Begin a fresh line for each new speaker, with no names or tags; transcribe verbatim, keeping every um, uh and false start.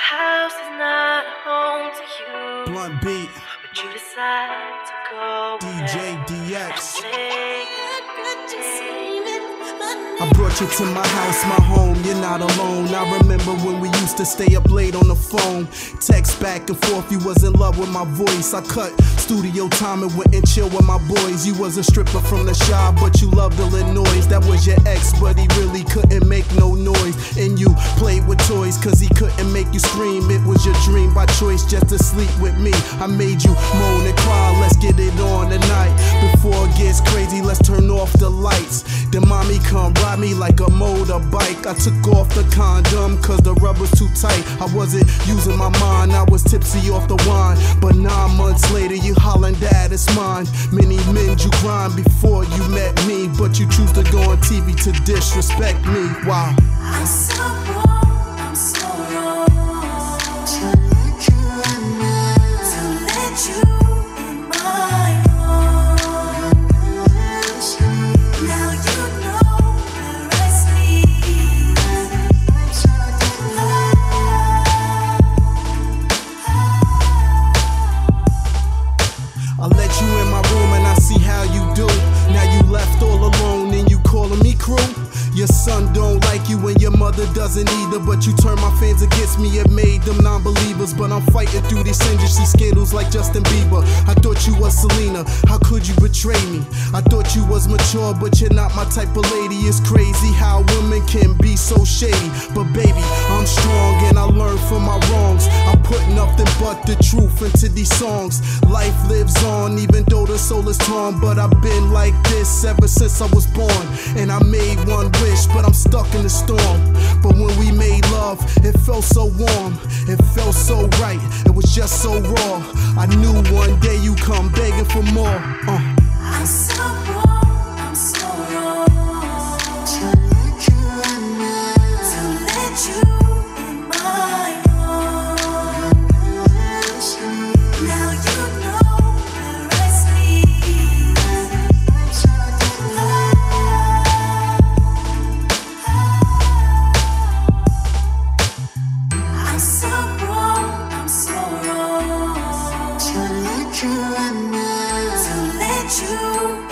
house is not a home to you.
Blunt beat.
But you decide to go
D J D X.
I
brought you to my house, my home, you're not alone. I remember when we used to stay up late on the phone. Text back and forth, you was in love with my voice. I cut studio time and went and chill with my boys. You was a stripper from the shop, but you loved Illinois. That was your ex, but he really couldn't make no noise. And you played with toys, cause he couldn't make you scream. It was your dream by choice just to sleep with me. I made you moan and cry, let's get it on tonight. Before it gets crazy, let's turn off the lights. Then mommy come ride me like a motorbike. I took off the condom cause the rubber's too tight. I wasn't using my mind, I was tipsy off the wine. But nine months later you hollering, dad, it's mine. Many men you grind before you met me, but you choose to go on T V to disrespect me. Wow.
I'm so wrong, I'm so wrong to let you in my, to let you in my arms. Now you know where I sleep.
I let you in my room and I see how you do. Now you left all alone and you calling me crew. Your son don't like you and your mother doesn't either, but you turn my fans against me and made them non-believers. But I'm fighting through these industry scandals like Justin Bieber. I thought you was Selena, how could you betray me? I thought you was mature, but you're not my type of lady. It's crazy how women can be so shady. But baby, I'm strong and I learned from my wrongs. I put nothing but the truth into these songs. Life lives on even though the soul is torn. But I've been like this ever since I was born. And I made one wish, but I'm stuck in the storm. But when we made love, it felt so warm. It felt so right, it was just so raw. I knew one day you come begging for more. uh.
I'm so wrong, I'm so wrong to let you in my, to let you in my arms. Now you know where I sleep. I'm so wrong, I'm so wrong to let you in my, to let you